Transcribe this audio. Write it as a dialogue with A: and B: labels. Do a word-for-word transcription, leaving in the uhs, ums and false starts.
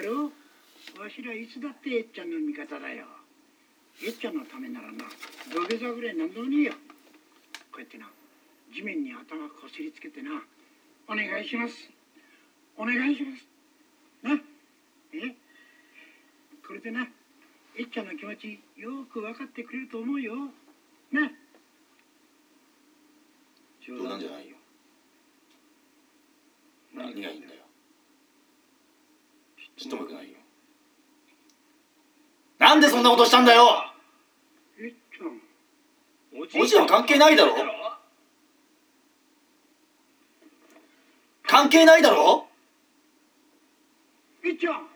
A: ろ。わしらいつだってえっちゃんの味方だよ。えっちゃんのためならな、土下座ぐらいなんでもねえよ。こうやってな、地面に頭こすりつけてな、お願いします。お願いします。な、えこれでな、えっちゃんの気持ちよく分かってくれると思うよ。な。
B: 冗談じゃないよ。何がいいんだよ。ちっともよくないよ。なんでそんなことしたんだよ。
A: えっちゃん、
B: おじいは関係ないだろ。関係ないだろ。
A: えっちゃん。